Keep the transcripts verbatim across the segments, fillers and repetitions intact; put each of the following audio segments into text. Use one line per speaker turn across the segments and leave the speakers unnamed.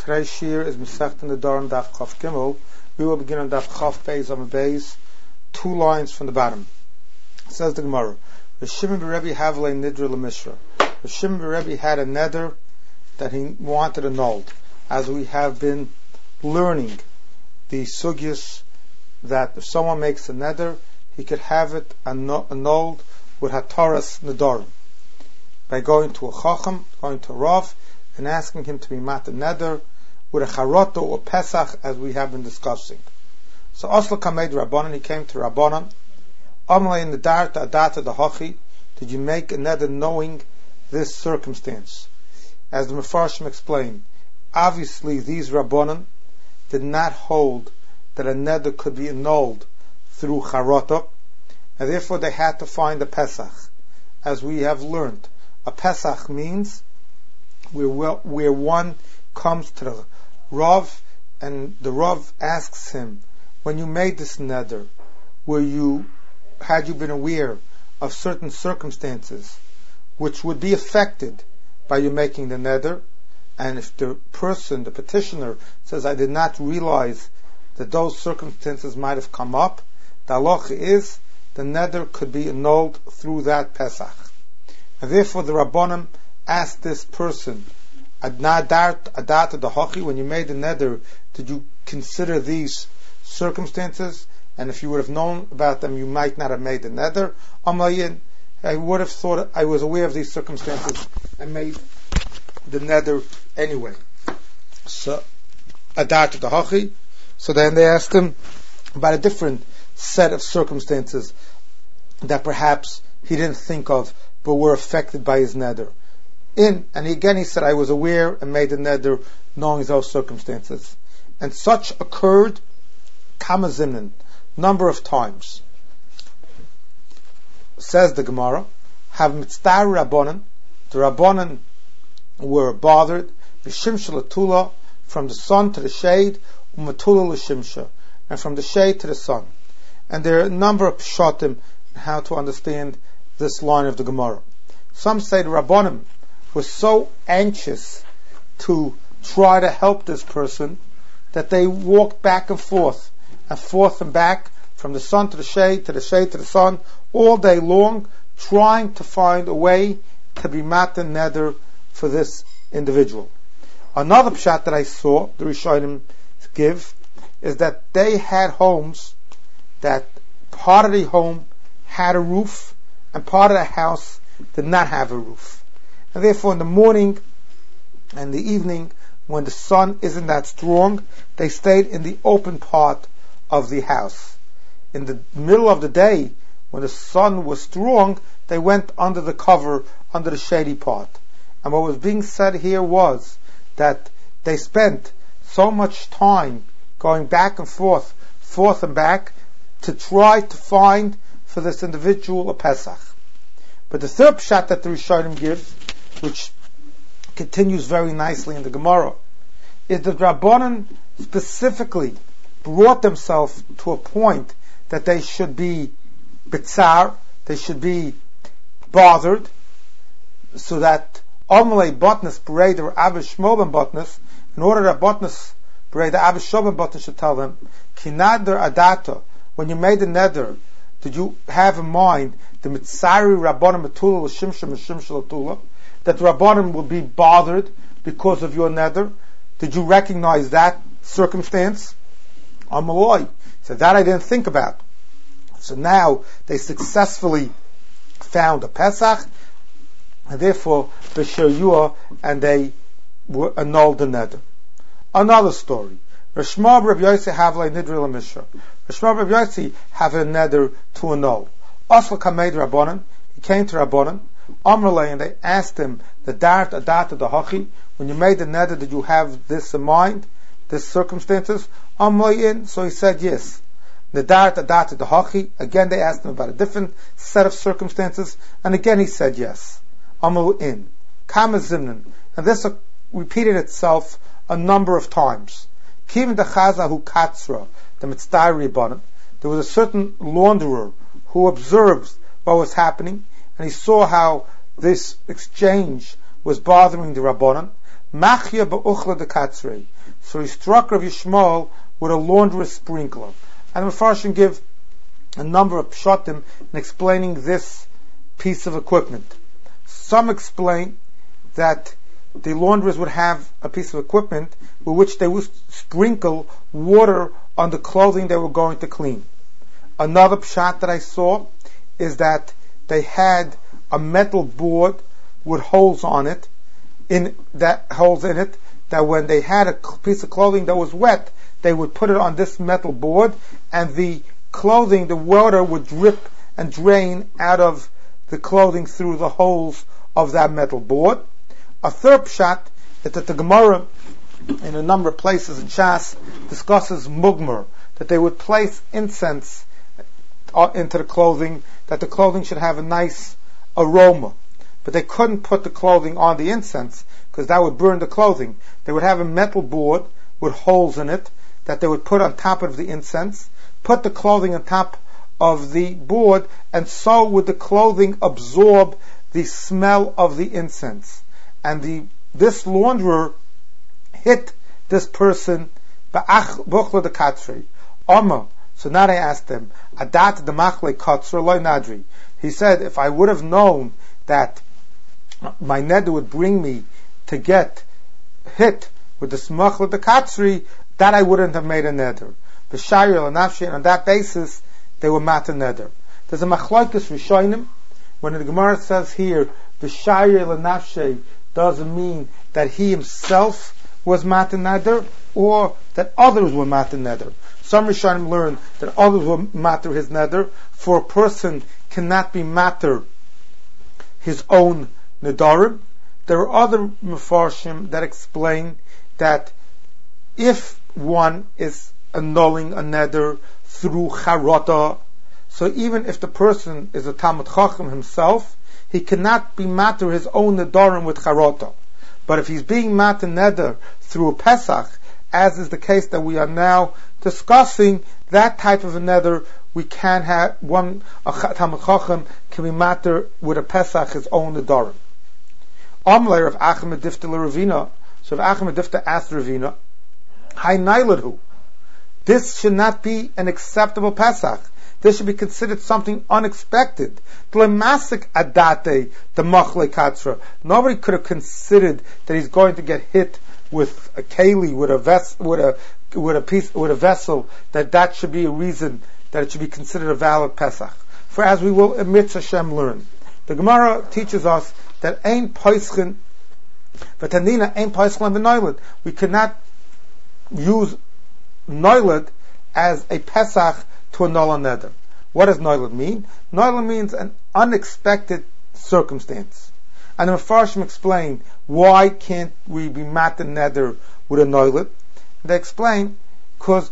Today's shir is Masechta Nedarim Daf Chaf Gimel. We will begin on Daf Chaf Beis on Beis, two lines from the bottom. It says the Gemara, Rav Shimon ben Rebbe Havlei Nidra L'Mishra. Rav Shimon ben Rebbe had a neder that he wanted annulled. As we have been learning the sugyas that if someone makes a neder, he could have it annulled with Hataras Nedarim. By going to a Chacham, going to a Rav, and asking him to be mat a neder with a charota or pesach, as we have been discussing. So Oslo Kamed Rabbanan, he came to Rabbanan. Amalei in the Darta Adata the Hachi, did you make a neder knowing this circumstance? As the Mefarshim explained, obviously these Rabbanan did not hold that a neder could be annulled through charota, and therefore they had to find a pesach. As we have learned, a pesach means where, where one comes to the Rav, and the Rav asks him, when you made this neder, were you, had you been aware of certain circumstances which would be affected by you making the neder? And if the person, the petitioner, says, I did not realize that those circumstances might have come up, the halacha is, the neder could be annulled through that Pesach. And therefore the Rabbanim asked this person, Adnadart Adata Dahachi, when you made the neder, did you consider these circumstances? And if you would have known about them, you might not have made the neder. Amayin, I would have thought, I was aware of these circumstances and made the neder anyway. So, Adata Dahachi. So then they asked him about a different set of circumstances that perhaps he didn't think of, but were affected by his neder. In, and again he said, I was aware and made the neder knowing those circumstances. And such occurred, kama zimnin, number of times. Says the Gemara, have mitzvah rabbanan, the rabbanan were bothered, v'shimsha l'tula, from the sun to the shade, u'matula l'shimsha, and from the shade to the sun. And there are a number of pshatim how to understand this line of the Gemara. Some say the rabbanim were so anxious to try to help this person that they walked back and forth and forth and back from the sun to the shade to the shade to the sun all day long, trying to find a way to be matan neder for this individual. Another pshat that I saw the Rishonim give is that they had homes that part of the home had a roof and part of the house did not have a roof. And therefore in the morning and the evening, when the sun isn't that strong, they stayed in the open part of the house. In the middle of the day, when the sun was strong, they went under the cover, under the shady part. And what was being said here was that they spent so much time going back and forth, forth and back, to try to find for this individual a Pesach. But the third pshat that the Rishonim give, which continues very nicely in the Gemara, is that Rabbanan specifically brought themselves to a point that they should be bitzar, they should be bothered, so that Amalei Botnas Bereder Avish Shmol Botnas, in order that Botnas Bereder Avish Shmol Botnas should tell them, Kinadar Adata, when you made the neder, did you have in mind the mitzari rabbanim matula l'shimsha m'shimsha l'tula, that the rabbanim will be bothered because of your neder? Did you recognize that circumstance? Amaloi said, that I didn't think about. So now they successfully found a Pesach, and therefore b'shir and they were annulled the neder. Another story. Rishma Rabbi Yossi Havlei Nidra L'Mishra. Rishma Rabbi Yossi have a neder to annul. Oslo Kamed Rabbanan, he came to Rabbanan, Amrulay, and they asked him, the Dart Adata Dahachi, when you made the neder, did you have this in mind, this circumstances? Amrulay, so he said yes. The Dart Adata Dahachi, again they asked him about a different set of circumstances, and again he said yes. Amrulay, Kama Zimnan, and this repeated itself a number of times. Kim the Chazahu Katzra, the Mitzvah Rabbanan, there was a certain launderer who observed what was happening, and he saw how this exchange was bothering the Rabbanan. Machya ba'uchla de katzrei. So he struck Rav Yishmael with a laundress sprinkler. And the Mefarshim give a number of pshatim in explaining this piece of equipment. Some explain that the laundress would have a piece of equipment with which they would sprinkle water on the clothing they were going to clean. Another pshat that I saw is that they had a metal board with holes on it, in that holes in it, that when they had a piece of clothing that was wet, they would put it on this metal board, and the clothing, the water would drip and drain out of the clothing through the holes of that metal board. A third pshat is that the Gemara, in a number of places in Shas, discusses mugmer, that they would place incense into the clothing, that the clothing should have a nice aroma. But they couldn't put the clothing on the incense, because that would burn the clothing. They would have a metal board with holes in it that they would put on top of the incense, put the clothing on top of the board, and so would the clothing absorb the smell of the incense. And the this launderer hit this person ba'uchla de katzrei. Amma. So now they asked him, Adat de machle katzra loy nadri. He said, if I would have known that my neder would bring me to get hit with the smachla de katzri, that I wouldn't have made a neder. B'shayir l'nafshi, and on that basis they were mat a neder. There's a machlokes rishonim when the Gemara says here b'shayir l'nafshi, doesn't mean that he himself was mat a neder or that others were mat a neder. Some Rishonim learn that others will matter his neder, for a person cannot be matter his own nedarim. There are other Mefarshim that explain that if one is annulling a neder through charata, so even if the person is a Talmid Chacham himself, he cannot be matter his own nedarim with charata. But if he's being matter neder through a Pesach, as is the case that we are now discussing, that type of a neder, we can have one, a Talmid Chacham can be matter with a Pesach his own nedarim. Amler of Achim Difta Ravina, so if Achim Difta asked Ravina, Hai Nailadhu, this should not be an acceptable Pesach. This should be considered something unexpected. Tlemasik adate the machle katzra. Nobody could have considered that he's going to get hit with a keli, with a ves- with a with a piece, with a vessel, that that should be a reason that it should be considered a valid Pesach. For as we will amidst Hashem learn, the Gemara teaches us that ein poischen, but tanina ein poischen b'noilad. We cannot use noilad as a Pesach to annul a neder. What does noilad mean? Noilad means an unexpected circumstance. And the Mefarshim explain why can't we be mat and neder with a noilad. They explain because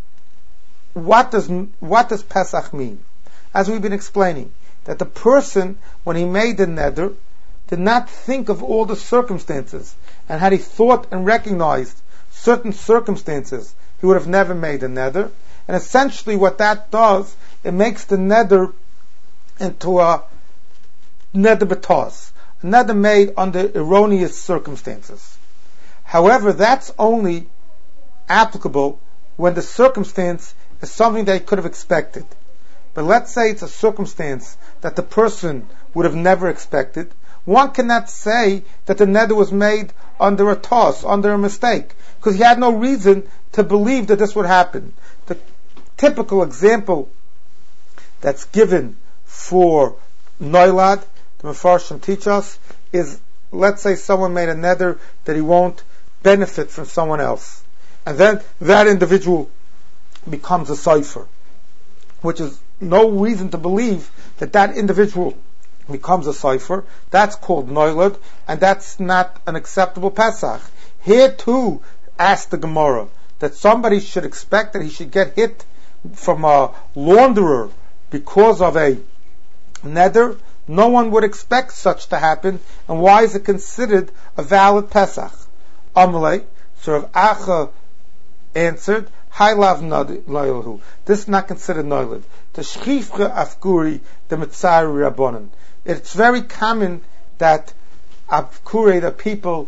what does what does Pesach mean? As we've been explaining, that the person, when he made the neder, did not think of all the circumstances, and had he thought and recognized certain circumstances, he would have never made a neder. And essentially what that does, it makes the neder into a neder betos, a neder made under erroneous circumstances. However, that's only applicable when the circumstance is something that he could have expected. But let's say it's a circumstance that the person would have never expected. One cannot say that the neder was made under a toss, under a mistake, because he had no reason to believe that this would happen. The typical example that's given for noilad, the Mefarshim teach us, is, let's say someone made a neder that he won't benefit from someone else, and then that individual becomes a cipher, which is no reason to believe that that individual becomes a cipher. That's called noilad, and that's not an acceptable Pesach. Here too, ask the Gemara that somebody should expect that he should get hit from a launderer because of a neder. No one would expect such to happen, and why is it considered a valid Pesach? Amalei, so Rav Acha answered, Hai lav noilahu. This is not considered noilad. The shchifre afkuri the mitzari rabbanon. It's very common that afkuri, that people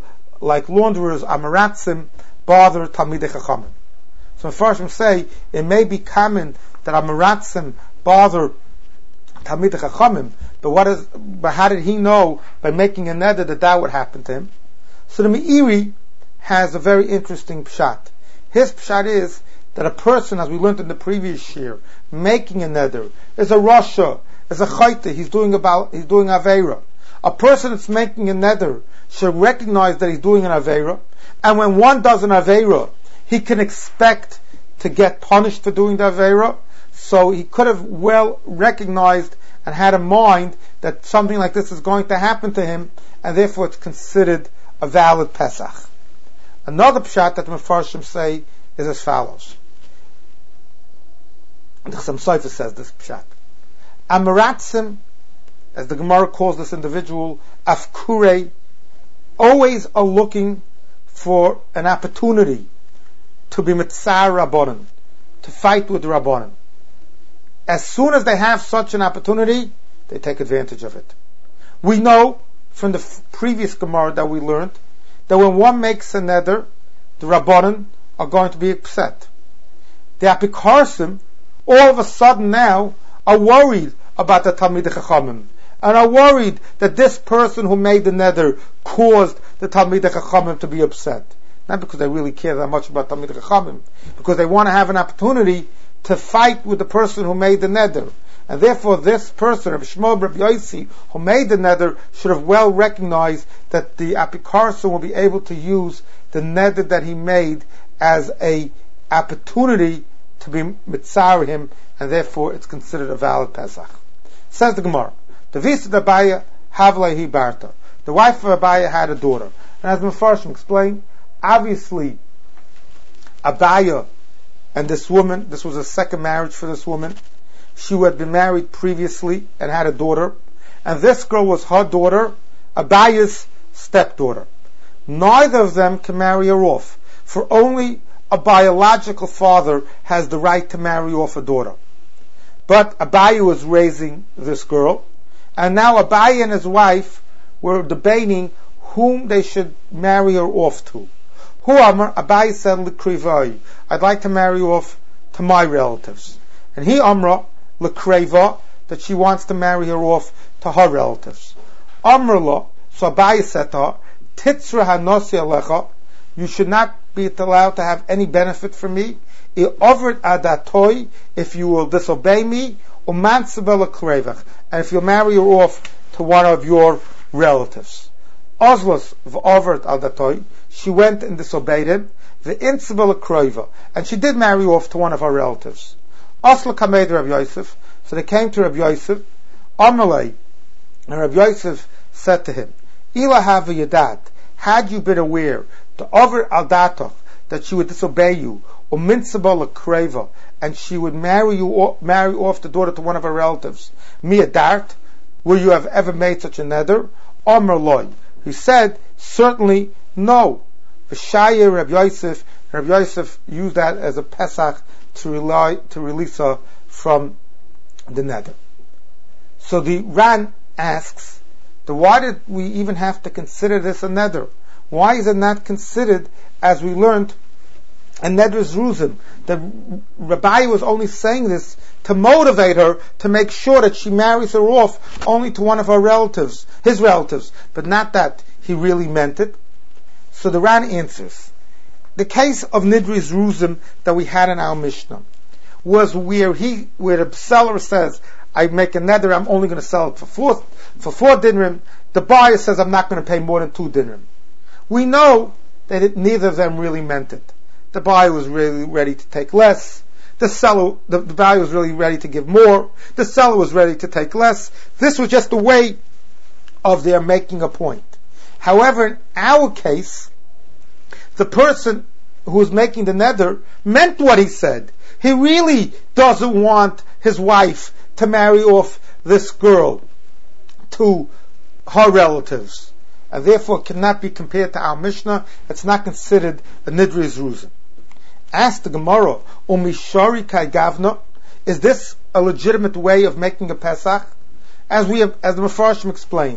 like launderers, Amaratzim, bother Talmidei Chachamim. So Mefarshim say, it may be common that Amaratzim bother Talmidei Chachamim, but what is, but how did he know by making a neder that that would happen to him? So the Meiri has a very interesting pshat. His pshat is that a person, as we learned in the previous year, making a neder is a rasha, is a chayte. He's doing about, he's doing aveira. A person that's making a neder should recognize that he's doing an aveira, and when one does an aveira, he can expect to get punished for doing the aveira. So he could have well recognized and had in mind that something like this is going to happen to him, and therefore it's considered a valid Pesach. Another pshat that the Mefarshim say is as follows. The Chassam Sofer says this pshat. Amaratzim, as the Gemara calls this individual, afkurei, always are looking for an opportunity to be mitzar rabbanon, to fight with the rabbanon. As soon as they have such an opportunity, they take advantage of it. We know from the f- previous Gemara that we learned that when one makes a neder, the rabbanon are going to be upset. The apikarsim, all of a sudden now, are worried about the Talmidei Chachamim, and are worried that this person who made the neder caused the Talmidei Chachamim to be upset. Not because they really care that much about Talmidei Chachamim, because they want to have an opportunity to fight with the person who made the neder. And therefore this person, Rabbi Shmuel Rabbi Yossi, who made the neder, should have well recognized that the apikarson will be able to use the neder that he made as a opportunity to be mitzar him, and therefore it's considered a valid Pesach. Says the Gemara, the Visa Abaya Havlehi Barta. The wife of Abaya had a daughter. And as Mefarshim explained, obviously Abaya and this woman, this was a second marriage for this woman. She had been married previously and had a daughter. And this girl was her daughter, Abaya's stepdaughter. Neither of them can marry her off, for only a biological father has the right to marry off a daughter. But Abaya was raising this girl, and now Abaya and his wife were debating whom they should marry her off to. Hu Amar, Abaya said, L'krivai, I'd like to marry off to my relatives. And he Amra, L'kreva, that she wants to marry her off to her relatives. Amra la, so Abaya said to her, Titzra hanosi alecha, you should not be allowed to have any benefit from me. If you will disobey me, and if you marry her off to one of your relatives. Oslos v'overt adatoi, she went and disobeyed him. And she did marry off to one of her relatives. Oslo kamed Rabbi Yosef, so they came to Rabbi Yosef. Amalei, and Rabbi Yosef said to him, Ila have yadat, had you been aware, to over al datoch, that she would disobey you, or mitzabal kreva, and she would marry you, or marry off the daughter to one of her relatives. Mia dart, will you have ever made such a neder? Omer loy. He said, certainly no. V'shaya Rabbi Yosef, Rabbi Yosef used that as a pesach to rely, to release her from the neder. So the Ran asks, then why did we even have to consider this a neder? Why is it not considered, as we learned, a neder's ruzim? The Rabbi was only saying this to motivate her to make sure that she marries her off only to one of her relatives, his relatives, but not that he really meant it. So the Ran answers, the case of nidri's ruzim that we had in our Mishnah was where he, where the seller says, I make a neder, I'm only going to sell it for four, for four dinrim. The buyer says, I'm not going to pay more than two dinrim. We know that it, neither of them really meant it. The buyer was really ready to take less. The seller, the, the buyer was really ready to give more. The seller was ready to take less. This was just a way of their making a point. However, in our case, the person who was making the neder meant what he said. He really doesn't want his wife to marry off this girl to her relatives, and therefore cannot be compared to our Mishnah. It's not considered a nidri's ruzim. Ask the Gemara, Umishari kai gavna, is this a legitimate way of making a Pesach? As we have, as the Mefarshim explained,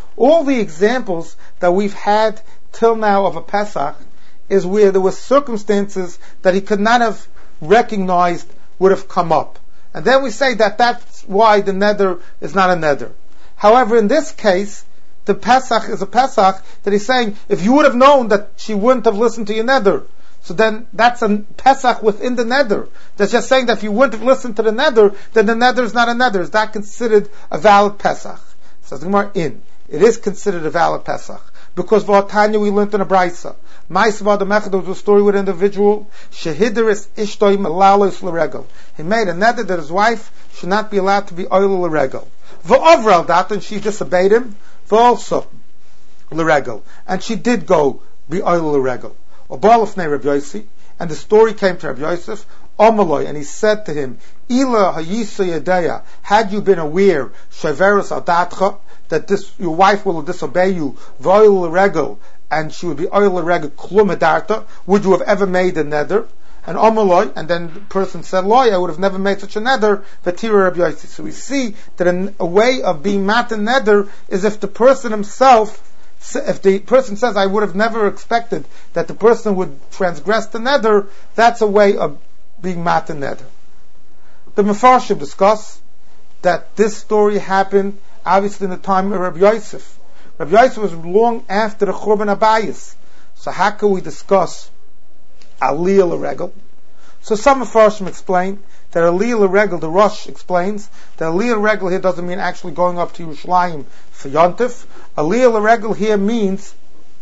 All the examples that we've had till now of a Pesach is where there were circumstances that he could not have recognized would have come up. And then we say that that's why the neder is not a neder. However, in this case, the Pesach is a Pesach that he's saying, if you would have known that she wouldn't have listened to your neder, so then that's a Pesach within the neder. That's just saying that if you wouldn't have listened to the neder, then the neder is not a neder. Is that considered a valid Pesach? Says the Gemara, in. It is considered a valid Pesach. Because V'atanya we learned in a Braisa. Ma'aseh the Mechad was a story with an individual. Shehideris ishtoi melalos l'regel. He made a neder that his wife should not be allowed to be oil l'regel. V'ovral dat, and she disobeyed him. V'also l'regel. And she did go be oil l'regel. Obalafnei Rabbi Yossi, and the story came to Rabbi Yosef, Omaloi, and he said to him, Ila hayisa yadeya, had you been aware, Sheverus adatcha, that this, your wife will disobey you, V'oil l'regel, and she would be oil l'regel klum edarta, would you have ever made a neder? And Omaloi, and then the person said, Loi, I would have never made such a neder, V'tira Rabbi Yossi. So we see that an, a way of being mat and neder is if the person himself, if the person says, I would have never expected that the person would transgress the neder, that's a way of being mat and neder. The Mefarshim discuss that this story happened obviously in the time of Rabbi Yosef. Rabbi Yosef was long after the Churban Abayis. So how can we discuss Aliyah L'Regel? So some Mefarshim explain that Aliyah L'Regel, the Rosh explains, that Aliyah L'Regel here doesn't mean actually going up to Yerushalayim for Yontif. Aliyah L'Regel here means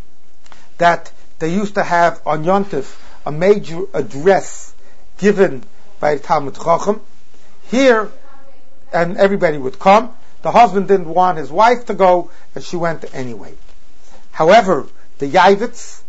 that they used to have on Yontif a major address given by the Talmud Chacham. Here, and everybody would come. The husband didn't want his wife to go, and she went anyway. However, the Yavitz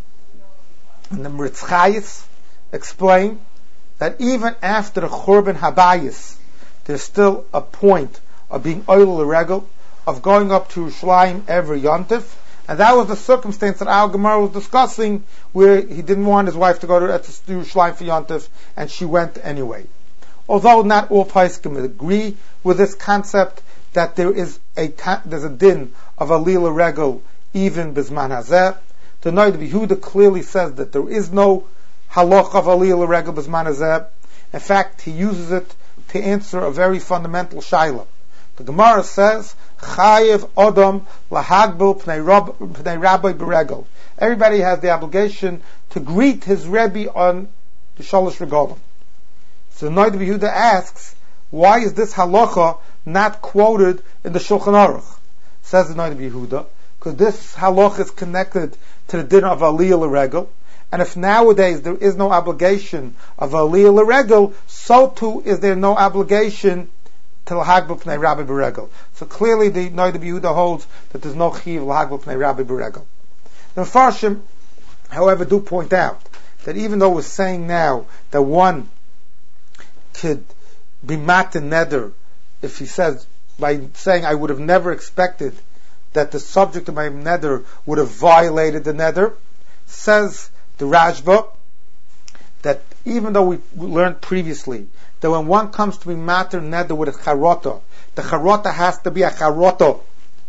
and the Meretz Chayis explain that even after the Churban Habayis, there's still a point of being oil l'regel, of going up to Yerushalayim every Yontif, and that was the circumstance that Al Gemara was discussing, where he didn't want his wife to go to Yerushalayim for Yontif, and she went anyway. Although not all Poskim agree with this concept that there is a there's a din of Aliyah L'Regel even Bizman Hazeh. The Noid Yehuda clearly says that there is no halach of Aliyah L'Regel Bizman Hazeh. In fact, he uses it to answer a very fundamental shaila. The Gemara says, Chayev Odom Lahagbel Pnei Rabbi Beregel. Everybody has the obligation to greet his Rebbe on the Shalosh Regalim. So the Noid Yehuda asks, why is this halacha not quoted in the Shulchan Aruch? Says the Noid Yehuda, because this halacha is connected to the din of Aliyah L'Regel, and if nowadays there is no obligation of Aliyah L'Regel, so too is there no obligation to L'Hagbel Pnei Rabbi Beregel. So clearly the Noid Yehuda holds that there's no chiv L'Hagbel Pnei Rabbi Beregel. The Mefarshim, however, do point out that even though we're saying now that one could be mat and neder if he says, by saying I would have never expected that the subject of my neder would have violated the neder, says the Rashba that even though we learned previously that when one comes to be matter neder with a charota, the charota has to be a charota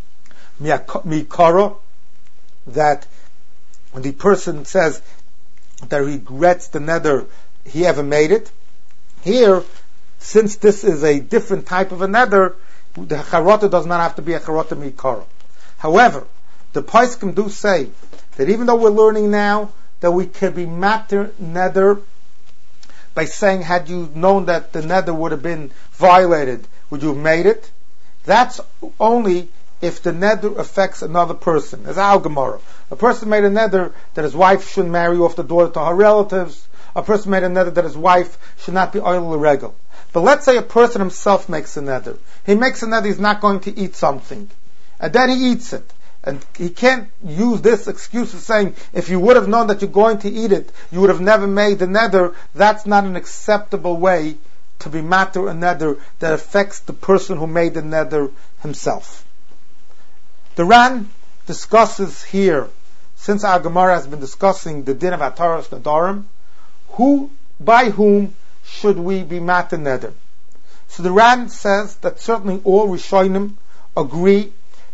mikara, that when the person says that he regrets the neder he ever made it. Here, since this is a different type of a neder, the charota does not have to be a charota mikara. However, the Poskim do say that even though we're learning now that we can be matter neder by saying, had you known that the neder would have been violated, would you have made it? That's only if the neder affects another person. As Al Gemara, a person made a neder that his wife shouldn't marry off the daughter to her relatives. A person made a neder that his wife should not be oil l'regel. But let's say a person himself makes a neder. He makes a neder he's not going to eat something, and then he eats it. And he can't use this excuse of saying, if you would have known that you're going to eat it, you would have never made the neder. That's not an acceptable way to be matter a neder that affects the person who made the neder himself. The Ran discusses here, since our Gemara has been discussing the din of Ataras Nadarim, who, by whom should we be matter neder? So the Ran says that certainly all Rishonim agree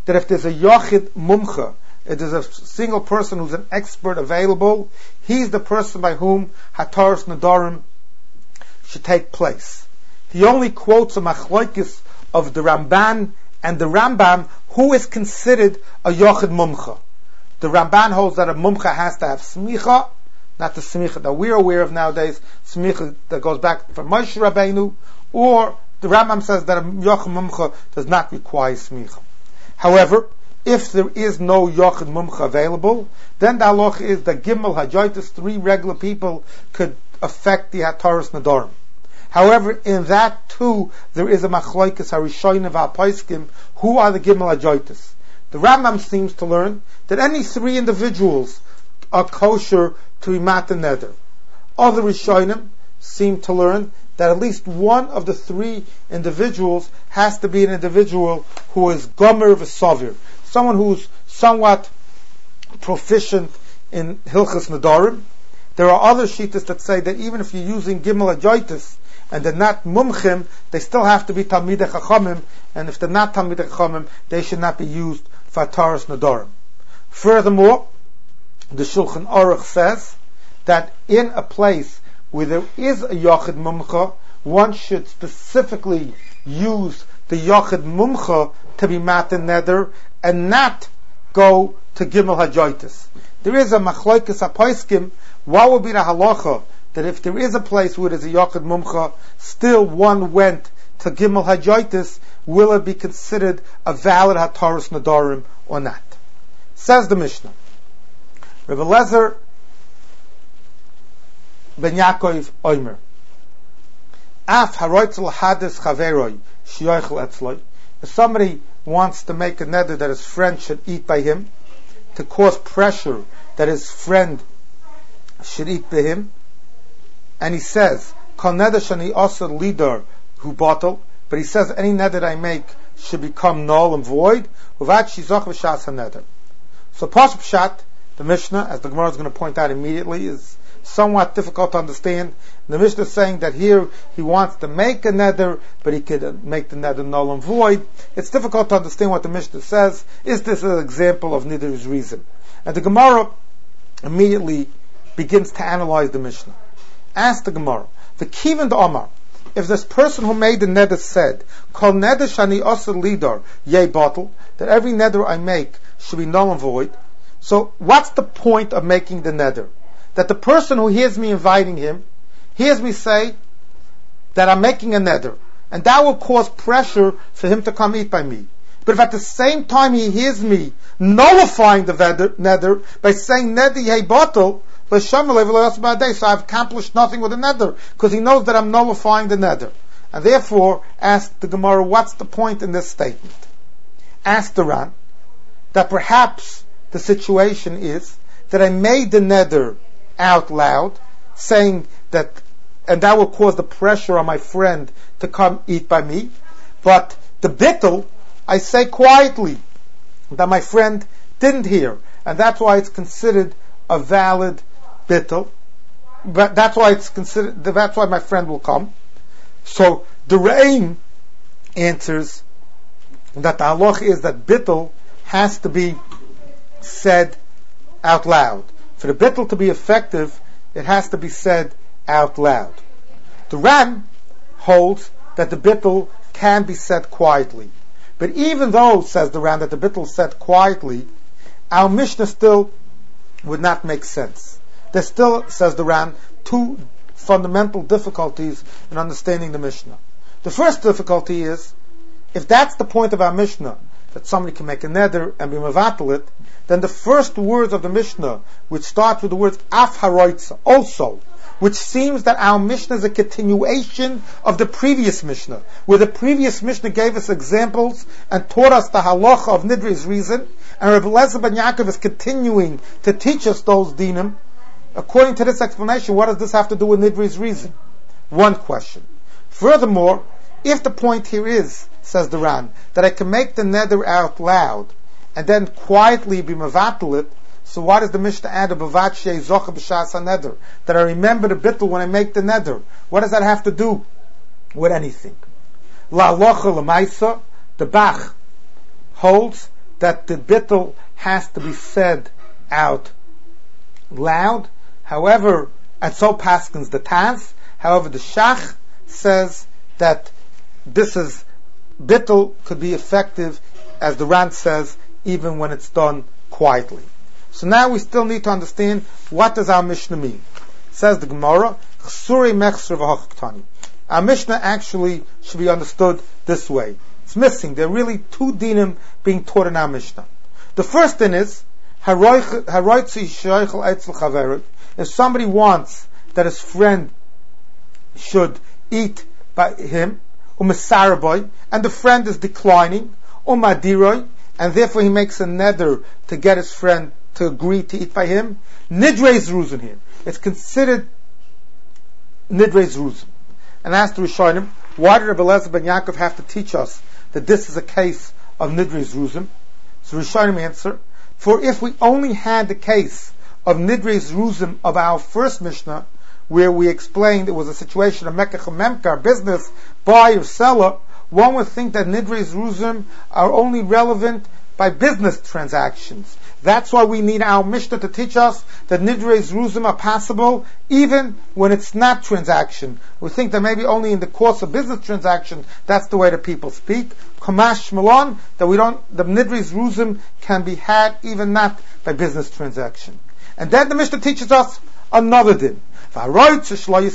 that if there's a Yochid Mumcha, if there's a single person who's an expert available, he's the person by whom Hataras Nedarim should take place. He only quotes a Machlokes of the Ramban and the Rambam, who is considered a Yochid Mumcha. The Ramban holds that a Mumcha has to have Smicha, not the Smicha that we're aware of nowadays, Smicha that goes back from Moshe Rabbeinu, or the Rambam says that a Yochid Mumcha does not require Smicha. However, if there is no Yochid Mumcha available, then the halacha is that Gimel Hajoitis, three regular people, could affect the Hataras Nedarim. However, in that too, there is a Machlokes HaRishonim VaPoskim, who are the Gimel Hajoitis. The Rambam seems to learn that any three individuals are kosher to be Matan Neder. Other Rishonim seem to learn that at least one of the three individuals has to be an individual who is Gomer V'Savir, someone who's somewhat proficient in Hilchas Nedarim. There are other shittas that say that even if you're using Gimel Hajoitis and they're not Mumchim, they still have to be Talmidei Chachamim, and if they're not Talmidei Chachamim, they should not be used for Hataras Nedarim. Furthermore, the Shulchan Aruch says that in a place where there is a Yochid Mumcha, one should specifically use the Yochid Mumcha to be Matan Neder and not go to Gimel Hajoitis. There is a Machlokes HaPoskim. What would be the halacha that if there is a place where there's a Yochid Mumcha, still one went to Gimel Hajoitis, will it be considered a valid Hataras Nedarim or not? Says the Mishnah, Rebbe Lezer ben Yaakov Omer, Af haroitzel hadis chaveroi shiyochel etzloi. If somebody wants to make a neder that his friend should eat by him, to cause pressure that his friend should eat by him, and he says, Kol neder shani osir lidar hu batel, but he says any neder that I make should become null and void, uvat shizoch v'shas haneder. So Pasuk Pshat, the Mishnah, as the Gemara is going to point out immediately, is somewhat difficult to understand. The Mishnah is saying that here he wants to make a neder, but he could make the neder null and void. It's difficult to understand what the Mishnah says. Is this an example of neder's reason? And the Gemara immediately begins to analyze the Mishnah. Ask the Gemara, the Kivan the Omar, if this person who made the neder said, Kol neder shani osir lidar yeh batel, that every neder I make should be null and void, so what's the point of making the neder? That the person who hears me inviting him, hears me say that I'm making a neder, and that will cause pressure for him to come eat by me. But if at the same time he hears me nullifying the neder by saying neder yeh batel, so I've accomplished nothing with the neder, because he knows that I'm nullifying the neder. And therefore, ask the Gemara, what's the point in this statement? Ask the Ran, that perhaps the situation is that I made the neder out loud, saying that, and that will cause the pressure on my friend to come eat by me, but the bittul, I say quietly, that my friend didn't hear, and that's why it's considered a valid bittul, but that's why it's considered, that's why my friend will come. So the Re'im answers that the halach is that bittul has to be said out loud. For the bittul to be effective, it has to be said out loud. The Ram holds that the bittul can be said quietly. But even though, says the Ram, that the bittul is said quietly, our Mishnah still would not make sense. There's still, says the Ram, two fundamental difficulties in understanding the Mishnah. The first difficulty is, if that's the point of our Mishnah, that somebody can make a neder and be mevatel it, then the first words of the Mishnah, which start with the words af haroitza, also, which seems that our Mishnah is a continuation of the previous Mishnah, where the previous Mishnah gave us examples and taught us the halacha of nidri's reason, and Rebbe Lezer ben Yaakov is continuing to teach us those dinim. According to this explanation, what does this have to do with nidri's reason? One question. Furthermore, if the point here is, says the Ran, that I can make the neder out loud and then quietly be mevatel it, so why does the Mishnah add a bavat shei zocha b'shas neder? That I remember the bittul when I make the neder. What does that have to do with anything? La locha l'maisa, the Bach holds that the bittul has to be said out loud. However, and so paskins the Taz. However, the Shach says that this is bittul could be effective, as the Rand says, even when it's done quietly. So now we still need to understand what does our Mishnah mean. Says the Gemara, Chsurei mechser v'hochaktani. Our Mishnah actually should be understood this way. It's missing. There are really two dinim being taught in our Mishnah. The first din is, if somebody wants that his friend should eat by him, and the friend is declining, and therefore he makes a neder to get his friend to agree to eat by him, nidrei zruzin here. It's considered nidrei zruzin. And as to Rishonim, why did Rabbi Eliezer ben Yaakov have to teach us that this is a case of nidrei zruzim? So Rishonim answer, for if we only had the case of nidrei zruzim of our first Mishnah, where we explained it was a situation of mekach memkar, business, buyer, seller, one would think that nidrei zruzim are only relevant by business transactions. That's why we need our Mishnah to teach us that nidrei zruzim are possible even when it's not transaction. We think that maybe only in the course of business transaction that's the way that people speak. Kamash Malon, that we don't, the nidrei zruzim can be had even not by business transaction. And then the Mishnah teaches us another din. If somebody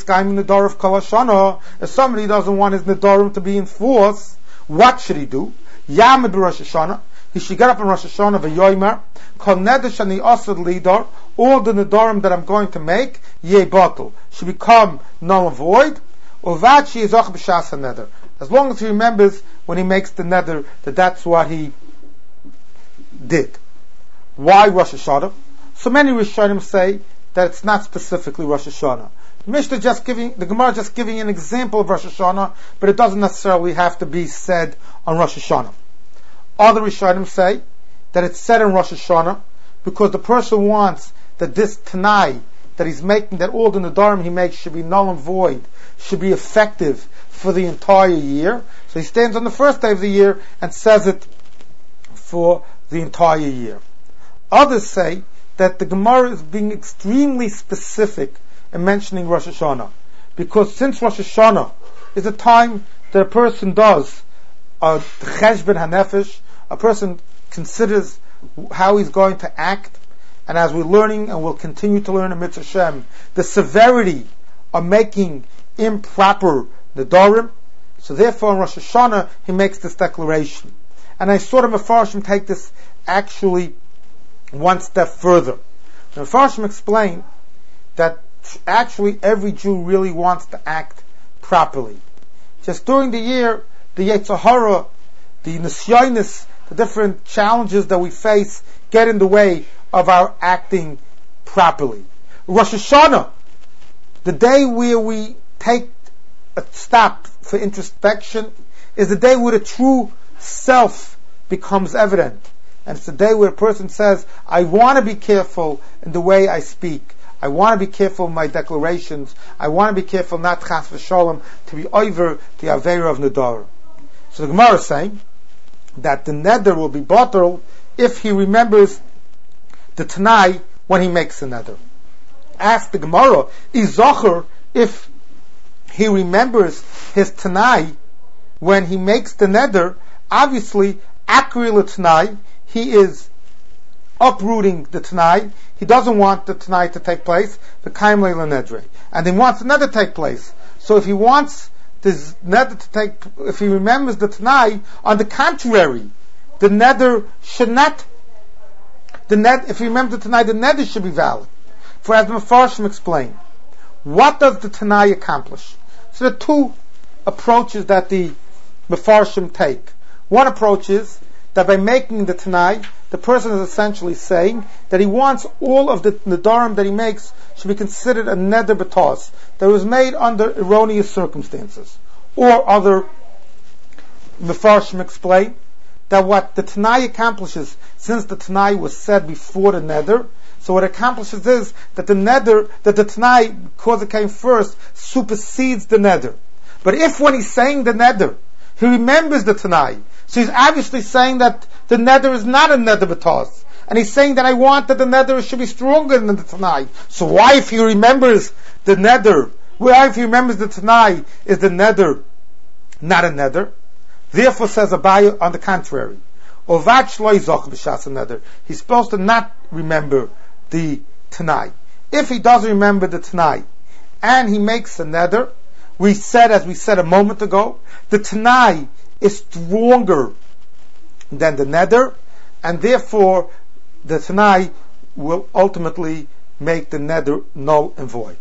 doesn't want his nedarim to be enforced, what should he do? Yamid b'Rosh Hashanah. He should get up in Rosh Hashanah v'yoymer kol neder shani osad lidar. All the nedarim that I'm going to make, ye batel, should become null and void. Uvad she'izach b'shas neder. As long as he remembers when he makes the neder that that's what he did. Why Rosh Hashanah? So many Rishonim say that it's not specifically Rosh Hashanah. The Mishnah just giving, the Gemara just giving an example of Rosh Hashanah, but it doesn't necessarily have to be said on Rosh Hashanah. Other Rishonim say that it's said in Rosh Hashanah because the person wants that this Tanai that he's making, that all the nedarim he makes should be null and void, should be effective for the entire year. So he stands on the first day of the year and says it for the entire year. Others say that the Gemara is being extremely specific in mentioning Rosh Hashanah, because since Rosh Hashanah is a time that a person does a cheshbon hanefesh, a person considers how he's going to act, and as we're learning and we'll continue to learn in Mitzvah Shem, the severity of making improper nedarim, so therefore in Rosh Hashanah he makes this declaration. And I saw the Mefarshim take this actually one step further. The Mefarshim explain that actually every Jew really wants to act properly. Just during the year, the Yetzer Hara, the Nisyonis, the different challenges that we face get in the way of our acting properly. Rosh Hashanah, the day where we take a stop for introspection, is the day where the true self becomes evident. And it's the day where a person says, I want to be careful in the way I speak. I want to be careful in my declarations. I want to be careful not chas v'sholem to be over the avera of nedar. So the Gemara is saying that the neder will be bottled if he remembers the Tanai when he makes the neder. Ask the Gemara, is zocher if he remembers his Tanai when he makes the neder? Obviously, akri l'Tanai, he is uprooting the Tanai. He doesn't want the Tanai to take place, the kaim leila nedre, and he wants the neder to take place. So if he wants this neder to take, if he remembers the Tanai, on the contrary, the neder should not. The ned, if he remembers the Tanai, the neder should be valid. For as the Mefarshim explain, what does the Tanai accomplish? So there are two approaches that the Mefarshim take. One approach is that by making the Tanai, the person is essentially saying that he wants all of the nedarim that he makes should be considered a neder b'tos, that was made under erroneous circumstances. Or other Mefarshim explain that what the Tanai accomplishes, since the Tanai was said before the neder, so what it accomplishes is that the neder, that the Tanai, because it came first, supersedes the neder. But if when he's saying the neder, he remembers the Tanai. So he's obviously saying that the neder is not a neder b'tos. And he's saying that I want that the neder should be stronger than the Tanai. So why, if he remembers the neder, why if he remembers the Tanai, is the neder not a neder? Therefore, says Abaye, on the contrary, he's supposed to not remember the Tanai. If he doesn't remember the Tanai, and he makes a neder, we said, as we said a moment ago, the Tanai is stronger than the neder, and therefore the Tanai will ultimately make the neder null and void.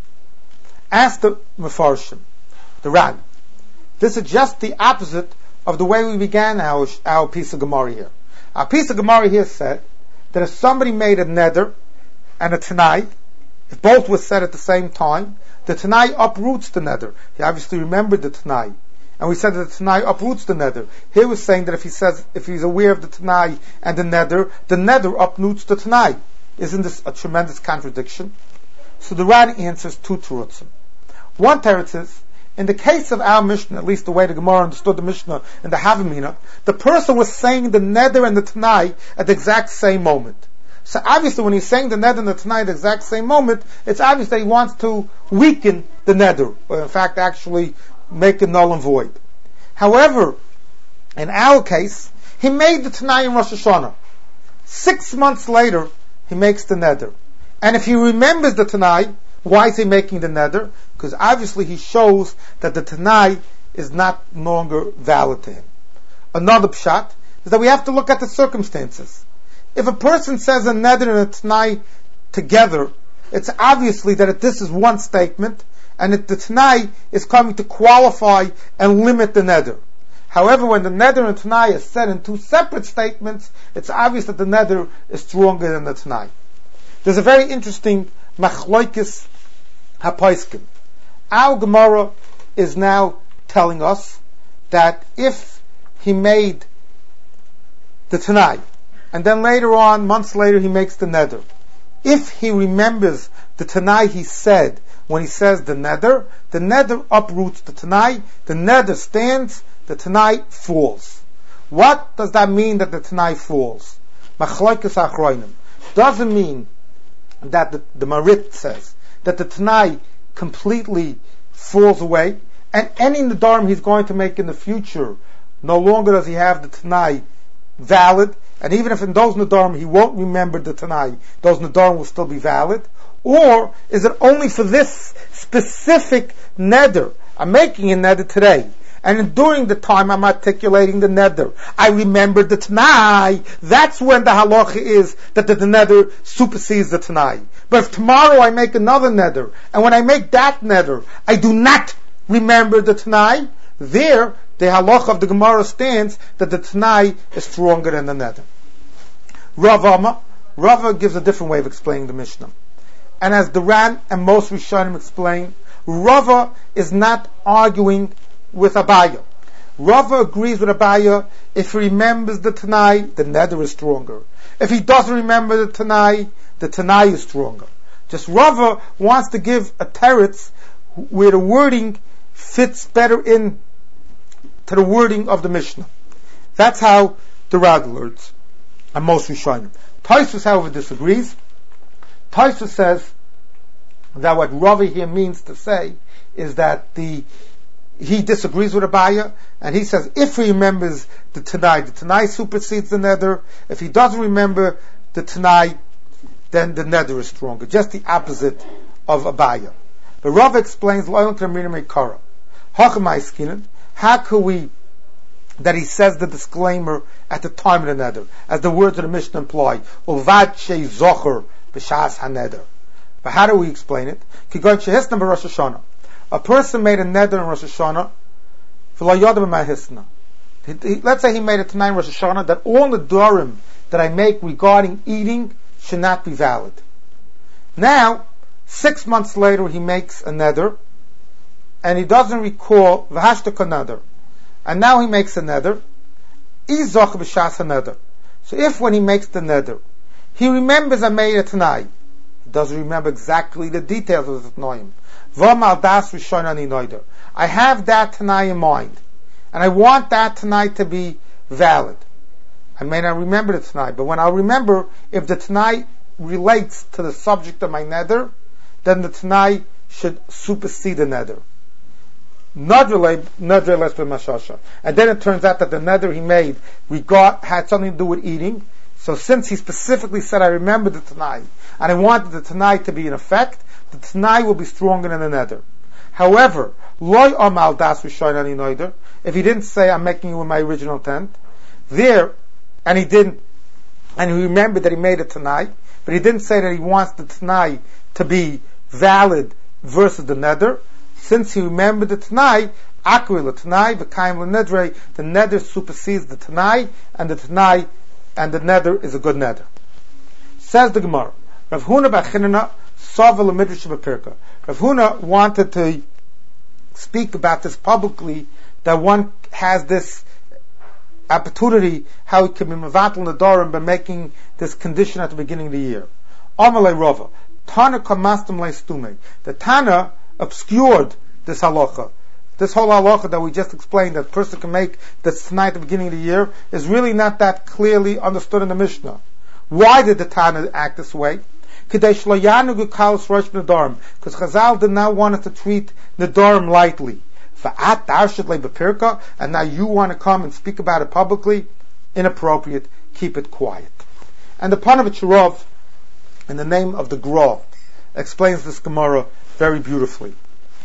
Ask the Mefarshim, the Ran. This is just the opposite of the way we began our, our piece of Gemara here. Our piece of Gemara here said that if somebody made a neder and a Tanai, if both were said at the same time, the Tanai uproots the neder. He obviously remembered the Tanai. And we said that the Tanai uproots the neder. Here we're saying that if he says, if he's aware of the Tanai and the neder, the neder uproots the Tanai. Isn't this a tremendous contradiction? So the Ran answers two terutzim. One teretz is, in the case of our Mishnah, at least the way the Gemara understood the Mishnah in the Havamina, the person was saying the neder and the Tanai at the exact same moment. So obviously when he's saying the neder and the Tanai at the exact same moment, it's obvious that he wants to weaken the neder, or in fact actually make it null and void. However, in our case, he made the Tanai in Rosh Hashanah. Six months later, he makes the neder. And if he remembers the Tanai, why is he making the neder? Because obviously he shows that the Tanai is not longer valid to him. Another pshat is that we have to look at the circumstances. If a person says a neder and a Tanai together, it's obviously that this is one statement, and that the Tanai is coming to qualify and limit the neder. However, when the neder and Tanai is said in two separate statements, it's obvious that the neder is stronger than the Tanai. There's a very interesting machloikis hapaiskim. Our Gemara is now telling us that if he made the Tanai, and then later on, months later, he makes the neder, if he remembers the Tanai he said when he says the neder, the neder uproots the Tanai, the neder stands, the Tanai falls. What does that mean that the Tanai falls? Machlokes achronim. Doesn't mean that the, the Marit says that the Tanai completely falls away, and any Nedarim he's going to make in the future, no longer does he have the Tanai valid, and even if in those Nedarim he won't remember the Tanai, those Nedarim will still be valid? Or is it only for this specific neder? I'm making a neder today, and during the time I'm articulating the neder, I remember the Tanai. That's when the halacha is that the, the neder supersedes the Tanai. But if tomorrow I make another neder, and when I make that neder, I do not remember the Tanai, there the halacha of the Gemara stands that the Tanai is stronger than the neder. Rav Amma, Rava gives a different way of explaining the Mishnah. And as the Ran and most Rishonim explain, Rava is not arguing with Abaye. Rava agrees with Abaye. If he remembers the Tanai, the neder is stronger. If he doesn't remember the Tanai, the Tanai is stronger. Just Rava wants to give a teretz where the wording fits better in to the wording of the Mishnah. That's how the Rag learns, and most Rishonim. Tosfos, however, disagrees. Tosfos says that what Rava here means to say is that the he disagrees with Abaye, and he says if he remembers the Tanai, the Tanai supersedes the neder. If he doesn't remember the Tanai, then the neder is stronger. Just the opposite of Abaye. But Rava explains how could we that he says the disclaimer at the time of the neder, as the words of the Mishnah imply, uvad shei zocher b'shas haneder. But how do we explain it? A person made a neder in Rosh Hashanah, let's say he made a Tanai in Rosh Hashanah that all the Dorim that I make regarding eating should not be valid. Now, six months later he makes a neder, and he doesn't recall v'hashtaka neder, and now he makes a neder, izach b'shas neder. So if when he makes the neder, he remembers I made a Tanai, he doesn't remember exactly the details of the Tanoim. I have that Tanai in mind, and I want that Tanai to be valid. I may not remember the Tanai, but when I'll remember, if the Tanai relates to the subject of my neder, then the Tanai should supersede the neder. And then it turns out that the neder he made regard, had something to do with eating. So since he specifically said, I remember the Tanai, and I wanted the Tanai to be in effect, the Tanai will be stronger than the neder. However, loy amal das v'shoynani noider, if he didn't say, I'm making you with my original intent, there, and he didn't, and he remembered that he made a Tanai, but he didn't say that he wants the Tanai to be valid versus the neder. Since he remembered the Tanai, akri l'Tanai v'kaim l'nedrei, the neder supersedes the Tanai, and the Tanai and the neder is a good neder. Says the Gemara, Rav Huna bar Chinana saval l'midrash b'pirka. Rav Huna wanted to speak about this publicly, that one has this opportunity, how he can be mevatel nedarim by making this condition at the beginning of the year. Amalei Rava, Tana kamastam leistume. The Tana obscured this halacha. This whole halacha that we just explained, that a person can make this tonight at the beginning of the year, is really not that clearly understood in the Mishnah. Why did the Tana act this way? Because Chazal did not want us to treat nedarim lightly. And now you want to come and speak about it publicly? Inappropriate. Keep it quiet. And the Panovich Rav, in the name of the Gra, explains this Gemara very beautifully.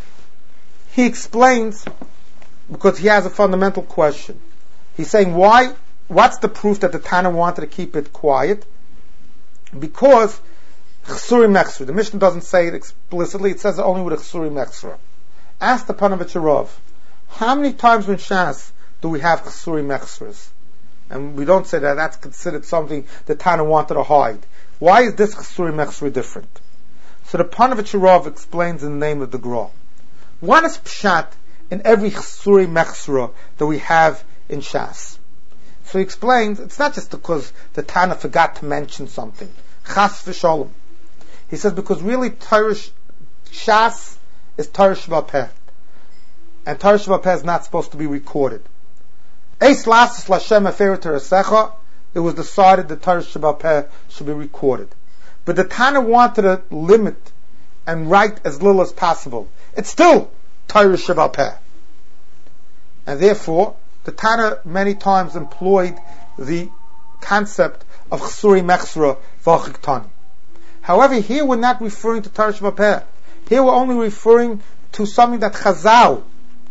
He explains, because he has a fundamental question. He's saying, why, what's the proof that the Tana wanted to keep it quiet? Because Chsuri Mechsra. The Mishnah doesn't say it explicitly, it says it only with a Chsuri Mechsra. Ask the Panovich Rav, how many times in Shas do we have Chsuri Mechsras? And we don't say that that's considered something the Tana wanted to hide. Why is this Chsuri Mechsra different? So the Panovich Rav explains in the name of the Gra. What is pshat in every Chsuri Mechsra that we have in Shas? So he explains, it's not just because the Tana forgot to mention something. Chas v'sholem. He says because really Torah Shas is Torah Sheba'al Peh. And Torah Sheba'al Peh is not supposed to be recorded. Eis lasis l'Hashem aferu terasecha, it was decided that Torah Sheba'al Peh should be recorded. But the Tana wanted to limit and write as little as possible. It's still Torah Sheba'al Peh. And therefore, the Tana many times employed the concept of Chsuri Mechsra v'Chiktani. However, here we're not referring to Torah Sheba'al Peh. Here we're only referring to something that Chazal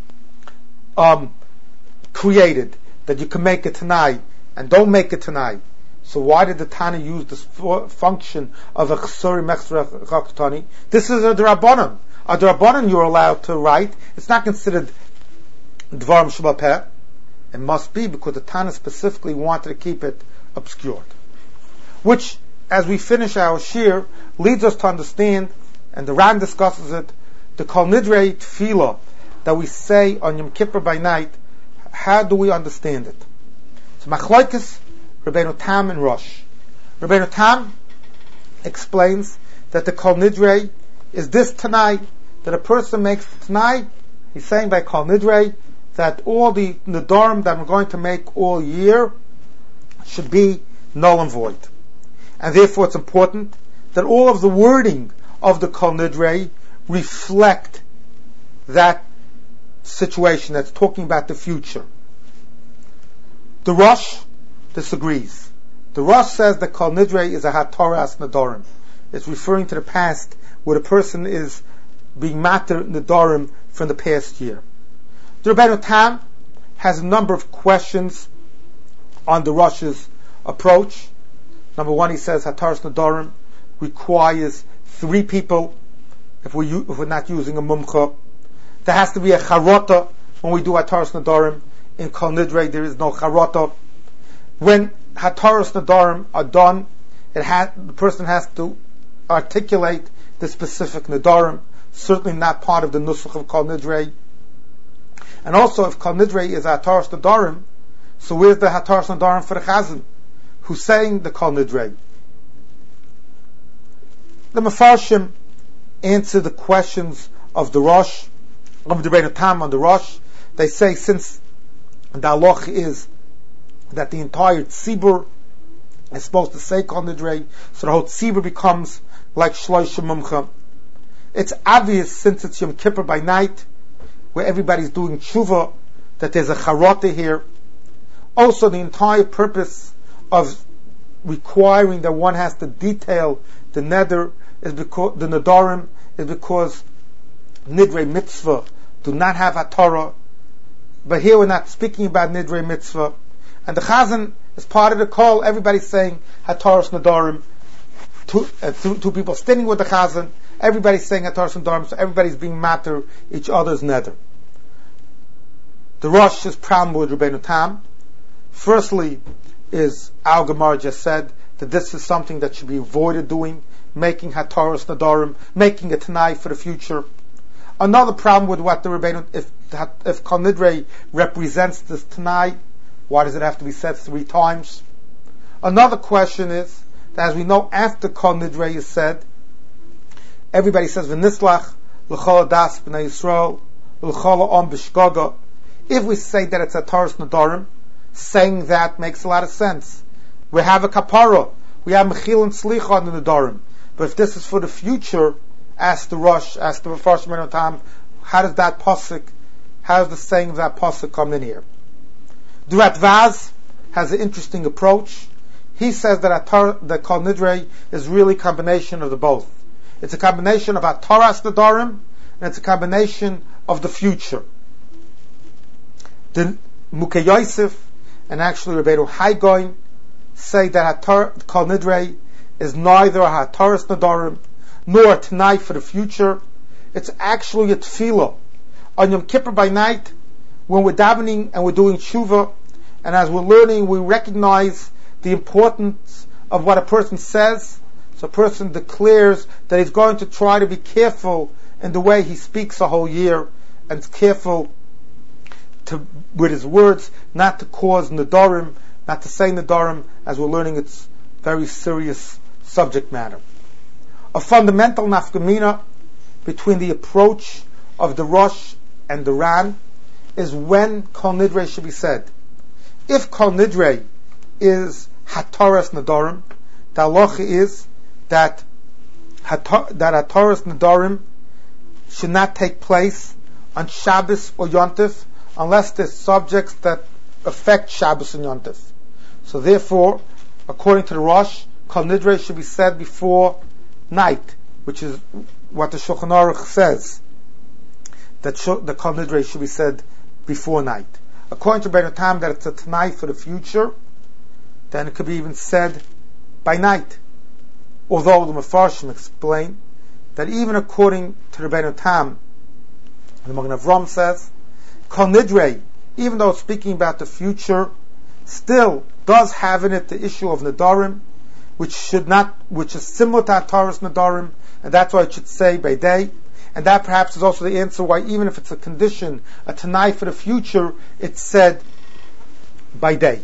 um, created, that you can make it tonight and don't make it tonight. So why did the Tana use this function of a Chsuri Mechsra v'Chiktani? This is a D'Rabbanan. A D'Rabbanan you're allowed to write. It's not considered Dvarim Sheba'al Peh. It must be because the Tana specifically wanted to keep it obscured. Which, as we finish our shir, leads us to understand, and the Ran discusses it, the Kol Nidrei Tefillah that we say on Yom Kippur by night, how do we understand it? So Machlokes, Rabbeinu Tam and Rosh. Rabbeinu Tam explains that the Kol Nidrei is this Tanai, that a person makes Tanai, he's saying by Kol Nidrei, that all the Nedarim that I'm going to make all year should be null and void. And therefore it's important that all of the wording of the Kol Nidrei reflect that situation that's talking about the future. The Rosh disagrees. The Rosh says that Kol Nidrei is a Hataras Nedarim. It's referring to the past where the person is being matter Nedarim from the past year. The Rabbeinu Tam has a number of questions on the Rosh's approach. Number one, he says Hataras Nedarim requires three people if, we, if we're not using a mumcha. There has to be a charota when we do Hataras Nedarim. In Kol Nidrei there is no charota. When Hataras Nedarim are done, it ha- the person has to articulate the specific Nedarim, certainly not part of the Nusach of Kol Nidrei. And also, if Kol Nidrei is Hataras Nedarim, so where's the Hataras Nedarim for the Chazan, who's saying the Kol Nidrei? The Mefarshim answer the questions of the Rosh, of the Rebbeinu Tam on the Rosh. They say, since the halacha is that the entire tzibur is supposed to say Kol Nidrei, so the whole tzibur becomes like Shloisha Mumcha. It's obvious, since it's Yom Kippur by night, where everybody's doing tshuva, that there's a charata here. Also, the entire purpose of requiring that one has to detail the neder is because the nedarim is because nidrei mitzvah do not have hatara. But here we're not speaking about nidrei mitzvah, and the chazan is part of the call. Everybody's saying hataras nedarim. Two, uh, two, two people standing with the chazan. Everybody's saying hataras nedarim, so everybody's being matter each other's neder. The Rosh is problem with Rabbeinu Tam. Firstly, is our Gemara just said that this is something that should be avoided doing, making hataras nedarim, making a tanai for the future. Another problem with what the Rebbeinu, if if Kol Nidrei represents this tanai, why does it have to be said three times? Another question is that, as we know, after Kol Nidrei is said, everybody says v'nislach l'chol das b'nei Yisrael l'chol om b'shgaga. If we say that it's hataras nedarim, saying that makes a lot of sense. We have a kapara, we have mechil and slicha on the nedarim. But if this is for the future, ask the Rosh, ask the Mefarshim Rabbeinu Tam, how does that pasuk, how does the saying of that pasuk come in here? The Ratvaz has an interesting approach. He says that atar, the Kol Nidrei is really a combination of the both. It's a combination of hataras nedarim, and it's a combination of the future. The Mukei Yosef and actually Rabbeinu Haigoin say that hatar, Kol Nidrei is neither a hataras nedarim nor a tanai for the future. It's actually a tefillah on Yom Kippur by night, when we're davening and we're doing tshuva, and as we're learning, we recognize the importance of what a person says. So a person declares that he's going to try to be careful in the way he speaks a whole year, and is careful to, with his words, not to cause nedarim, not to say nedarim, as we're learning it's very serious subject matter. A fundamental nafkamina between the approach of the Rosh and the Ran is when Kol Nidrei should be said. If Kol Nidrei is hataras nedarim, the halacha is that hatar, that hataras nedarim should not take place on Shabbos or Yontif unless there's subjects that affect Shabbos and Yontif. So therefore, according to the Rosh, Kol Nidrei should be said before night, which is what the Shulchan Aruch says, that the Kol Nidrei should be said before night. According to Rabbeinu Tam, that it's a tanai for the future, then it could be even said by night. Although the Mefarshim explain that even according to Rabbeinu Tam, the Magen Avram says, Kol Nidrei, even though it's speaking about the future, still does have in it the issue of nedarim, which should not, which is similar to hataras nedarim, and that's why it should say by day. And that perhaps is also the answer why, even if it's a condition, a tanai for the future, it's said by day.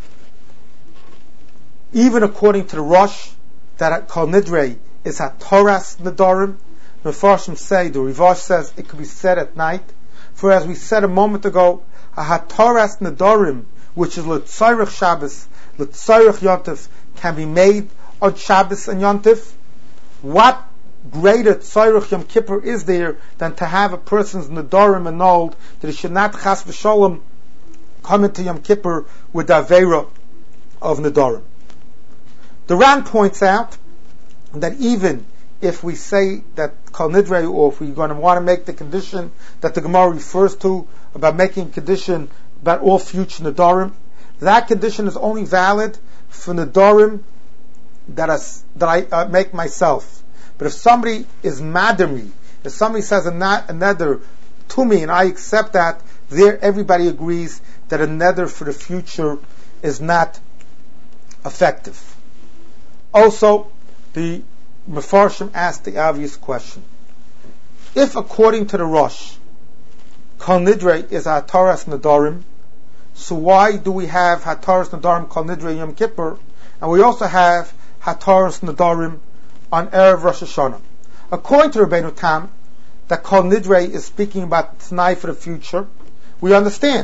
Even according to the Rosh, that Kol Nidrei is hataras nedarim, the Mefarshim say, the Rivash says, it could be said at night. For as we said a moment ago, a hataras nedarim, which is l'tzairich Shabbos, l'tzairich Yontif, can be made on Shabbos and Yontif. What greater tzairich Yom Kippur is there than to have a person's nedarim annulled, that he should not chas v'sholem come into Yom Kippur with the aveira of nedarim. The Ran points out that even if we say that Kol Nidrei, or if we're going to want to make the condition that the Gemara refers to about making a condition about all future nedarim, that condition is only valid for nedarim that I, that I uh, make myself. But if somebody is mad at me, if somebody says a, na- a neder to me and I accept that, there everybody agrees that a neder for the future is not effective. Also, the Mefarshim asked the obvious question. If according to the Rosh, Kol Nidrei is hataras nedarim, so why do we have hataras nedarim Kol Nidrei Yom Kippur, and we also have hataras nedarim on Erev Rosh Hashanah? According to Rabbeinu Tam, that Kol Nidrei is speaking about Tanai for the future, we understand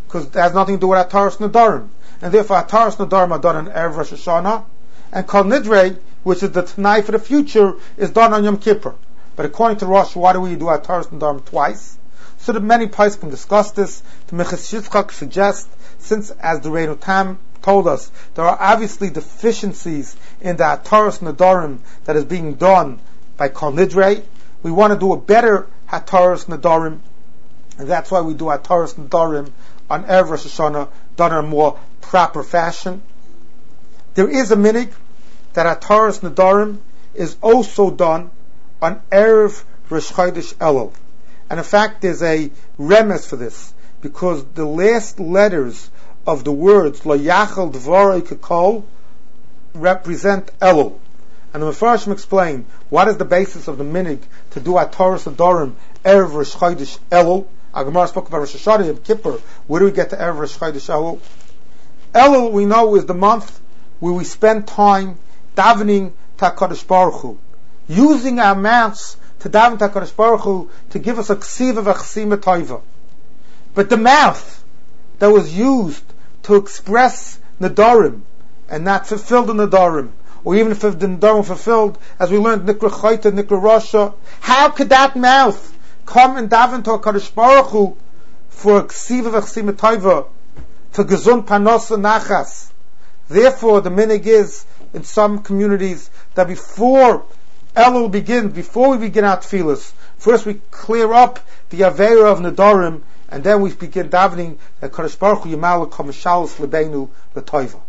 because it has nothing to do with Ataras Nadarim. And therefore Ataras Nadarim are done on Erev Rosh Hashanah, and Kol Nidre, which is the Tanai for the future, is done on Yom Kippur. But according to Rosh, why do we do Ataras Nadarim twice? So that many poskim discuss this. The Meches Yitzchak suggests, since as the Reinu Tam told us, there are obviously deficiencies in the Ataras Nadarim that is being done by Kol Nidre, we want to do a better Hataras Nadarim, and that's why we do Hataras Nadarim on Erev Rosh Hashanah, done in a more proper fashion. There is a minig that Hataras Nadarim is also done on Erev Rosh Chodesh Elul. And in fact, there's a remes for this, because the last letters of the words Lo Yachal Dvorei Kekol represent Elul. And the Mefarshim explain what is the basis of the minig to do Hataras Nadarim Erev Rosh Chodesh Elul. Our Gemara spoke about Rosh Hashanah and Kippur. Where do we get to Erev Rosh Chodesh Elul? Elul, we know, is the month where we spend time davening to HaKadosh Baruch Hu, using our mouths to daven to HaKadosh Baruch Hu to give us a ksiva v'chsima toiva. But the mouth that was used to express Nadarim and not fulfill the Nadarim, or even if the Nadarim fulfilled, as we learned, Nikra Chayta, Nikra Rasha, how could that mouth come and daven to HaKadosh Baruch Hu for ksiva v'chsima toiva, for gesund panos and nachas? Therefore, the minig is, in some communities, that before Elul begins, before we begin our tefillas, first we clear up the aveira of Nadarim, and then we begin davening that HaKadosh Baruch Hu Yimal L'Kom Shalos L'Beinu L'Toiva.